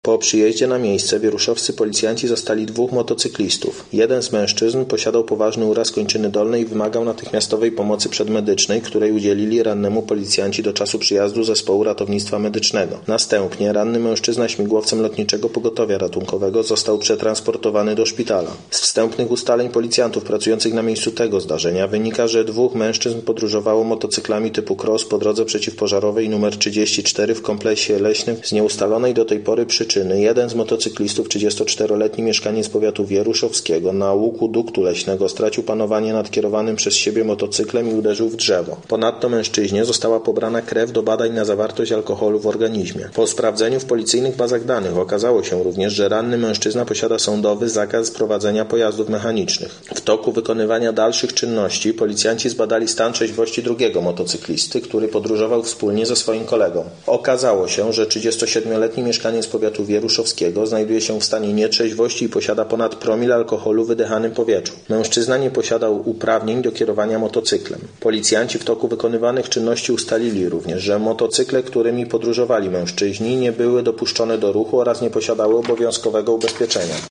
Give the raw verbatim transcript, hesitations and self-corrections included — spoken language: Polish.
Po przyjeździe na miejsce wieruszowscy policjanci zastali dwóch motocyklistów. Jeden z mężczyzn posiadał poważny uraz kończyny dolnej i wymagał natychmiastowej pomocy przedmedycznej, której udzielili rannemu policjanci do czasu przyjazdu zespołu ratownictwa medycznego. Następnie ranny mężczyzna śmigłowcem lotniczego pogotowia ratunkowego został przetransportowany do szpitala. Z wstępnych ustaleń policjantów pracujących na miejscu tego zdarzenia wynika, że dwóch mężczyzn podróżowało motocyklami typu cross po drodze przeciwpożarowej nr trzydzieści cztery w kompleksie leśnym z nieustalonej do tej pory przyczyny. Jeden z motocyklistów, trzydziestoczteroletni mieszkaniec powiatu wieruszowskiego, na łuku duktu leśnego stracił panowanie nad kierowanym przez siebie motocyklem i uderzył w drzewo. Ponadto mężczyźnie została pobrana krew do badań na zawartość alkoholu w organizmie. Po sprawdzeniu w policyjnych bazach danych okazało się również, że ranny mężczyzna posiada sądowy zakaz prowadzenia pojazdów mechanicznych. W toku wykonywania dalszych czynności policjanci zbadali stan trzeźwości drugiego motocyklisty, który podróżował wspólnie ze swoim kolegą. Okazało się, że trzydziestosiedmioletni mieszkaniec powiatu wieruszowskiego znajduje się w stanie nietrzeźwości i posiada ponad promil alkoholu w wydychanym powietrzu. Mężczyzna nie posiadał uprawnień do kierowania motocyklem. Policjanci w toku wykonywanych czynności ustalili również, że motocykle, którymi podróżowali mężczyźni, nie były dopuszczone do ruchu oraz nie posiadały obowiązkowego ubezpieczenia.